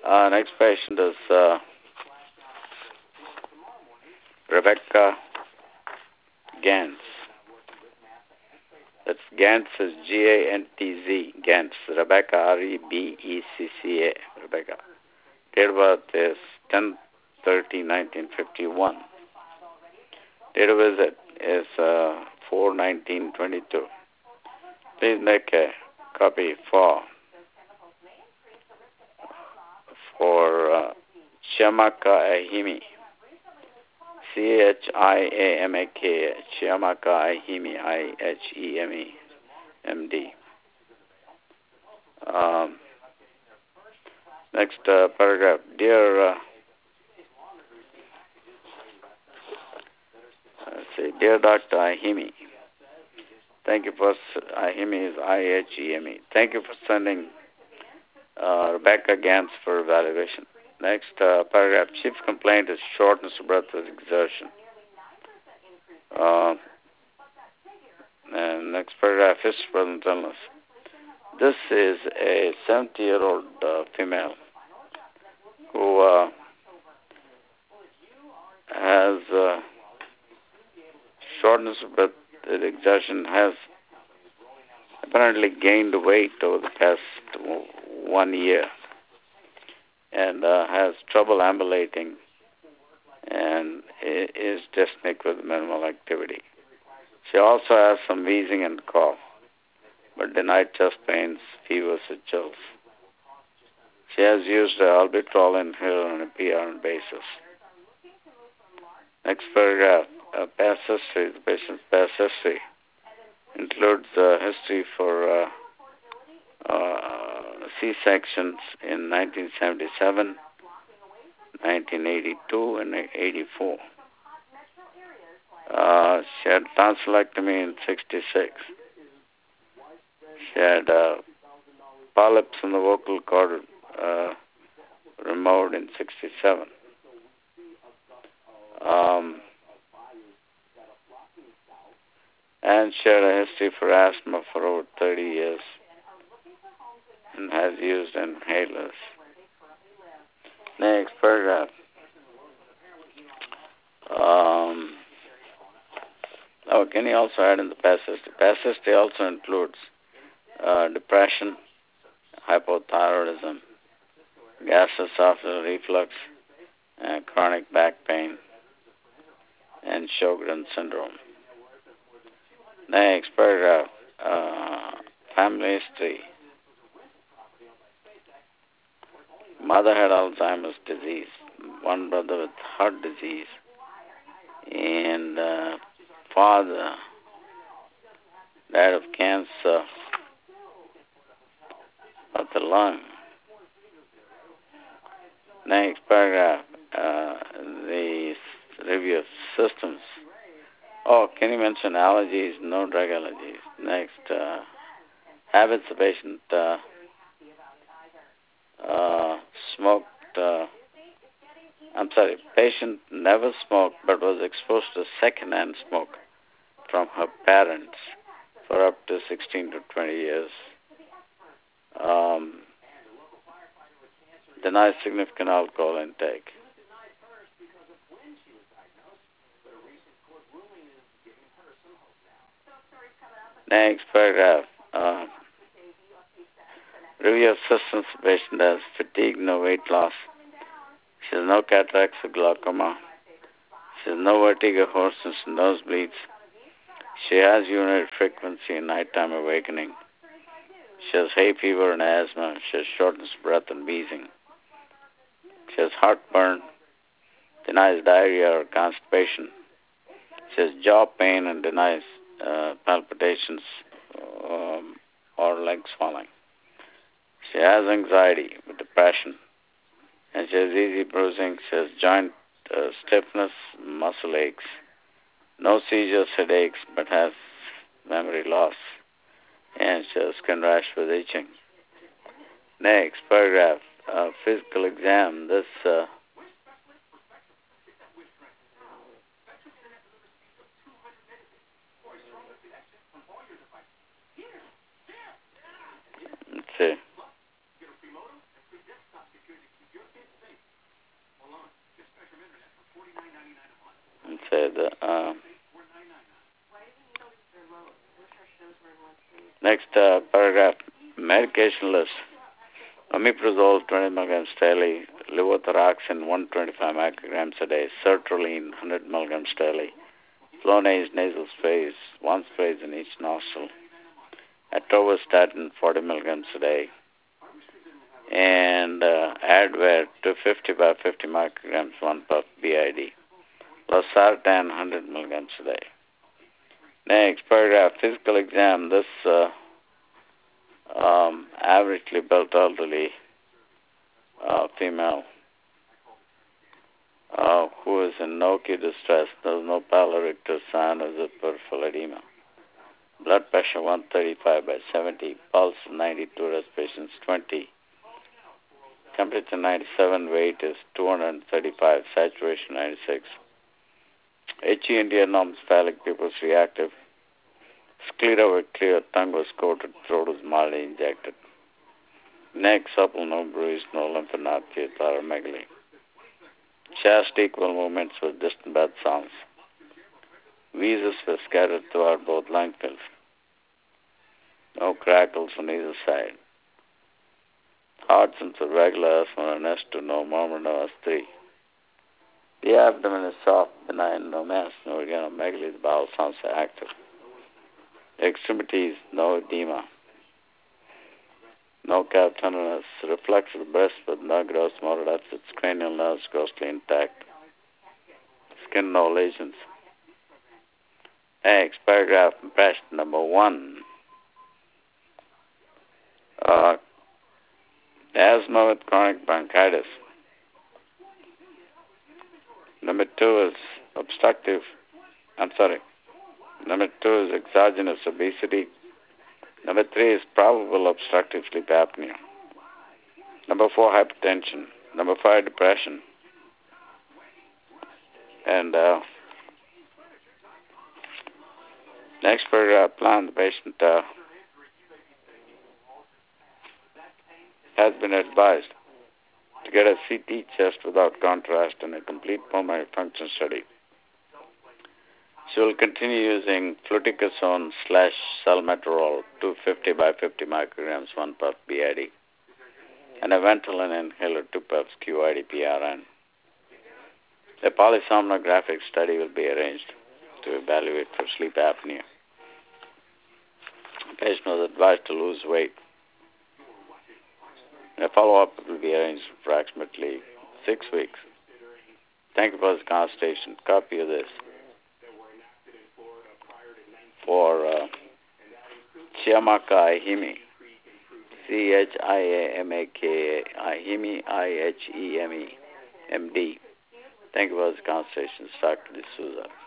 Next patient is Rebecca Gantz. That's Gantz is G-A-N-T-Z. Gantz. Rebecca, R-E-B-E-C-C-A. Rebecca. Date of birth is 10/30/1951. Date of visit is 4/19/22. Please make a copy for Chiamaka Ahimi. Chiamaka, Chiamaka Ahimi, I-H-E-M-E, M-D. Next paragraph. Dear Dr. Ahimi, thank you for, Ahimi is I-H-E-M-E. Thank you for sending Rebecca Gantz for evaluation. Next paragraph. Chief complaint is shortness of breath with exertion. And next paragraph. History of present illness. This is a 70-year-old female who has shortness of breath with exertion, has apparently gained weight over the past 1 year, and has trouble ambulating and is dyspneic with minimal activity. She also has some wheezing and cough, but denied chest pains, fevers, and chills. She has used albuterol inhaler on a PRN basis. Next paragraph. Past history. The patient's past history includes history for C-sections in 1977, 1982, and 84. She had tonsillectomy in 66. She had polyps in the vocal cord removed in 67. And she had a history for asthma for over 30 years and has used inhalers. Next paragraph. Can you also add in the past history? Past history also includes depression, hypothyroidism, gastroesophageal reflux, chronic back pain, and Sjogren's syndrome. Next paragraph. Family history. Mother had Alzheimer's disease. One brother with heart disease. And father died of cancer of the lung. Next paragraph. The review of systems. Can you mention allergies? No drug allergies. Next, habits. The patient smoked. Patient never smoked but was exposed to secondhand smoke from her parents for up to 16 to 20 years. Denies significant alcohol intake. Next paragraph. Review of symptoms. The patient has fatigue, no weight loss. She has no cataracts or glaucoma. She has no vertigo, hoarseness, nosebleeds. She has urinary frequency and nighttime awakening. She has hay fever and asthma. She has shortness of breath and wheezing. She has heartburn. Denies diarrhea or constipation. She has jaw pain and denies palpitations or leg swelling. She has anxiety with depression, and she has easy bruising. She has joint stiffness, muscle aches, no seizures, headaches, but has memory loss, and she has skin rash with itching. Next paragraph. Physical exam. This let's see. said. Next paragraph, medication list. Omeprazole 20 milligrams daily, levothyroxine 125 micrograms a day, sertraline 100 milligrams daily, Flonase nasal sprays, one spray in each nostril, atorvastatin 40 milligrams a day, and Advair 250 by 50 micrograms, 1 puff BID, losartan 100 milligrams a day. Next paragraph, physical exam. This averagely built elderly female who is in no key distress. There is no palloric sign of the peripheral edema. Blood pressure 135 by 70, pulse 92, respirations 20, temperature 97, weight is 235, saturation 96. HE India norms, phallic pupils reactive. Sclera were clear, tongue was coated, throat was mildly injected. Neck supple, no bruise, no lymphadenopathy, thoramegaly. Chest equal movements with distant breath sounds. Wheezes were scattered throughout both lung fields. No crackles on either side. Heart sounds were regular as on an S2, no murmur, no S3. The abdomen is soft, benign, no mass, no organomegaly. The bowel sounds are active. Extremities, no edema. No calf tenderness. Reflex of the breast with no gross motor deficits. Cranial nerves grossly intact. Skin, no lesions. Next, paragraph, impression number 1. Asthma with chronic bronchitis. Number 2 is Number 2 is exogenous obesity. Number 3 is probable obstructive sleep apnea. Number 4, hypertension. Number 5, depression. And next paragraph, plan. The patient has been advised to get a CT chest without contrast and a complete pulmonary function study. She will continue using fluticasone/salmeterol 250 by 50 micrograms, 1 puff BID, and a Ventolin inhaler 2 puffs QID PRN. A polysomnographic study will be arranged to evaluate for sleep apnea. The patient was advised to lose weight. A follow-up will be arranged for approximately 6 weeks. Thank you for this consultation. Copy of this. For Chiamaka Iheme, Chiamaka Iheme, Iheme, MD. Thank you for this consultation. Dr. D'Souza.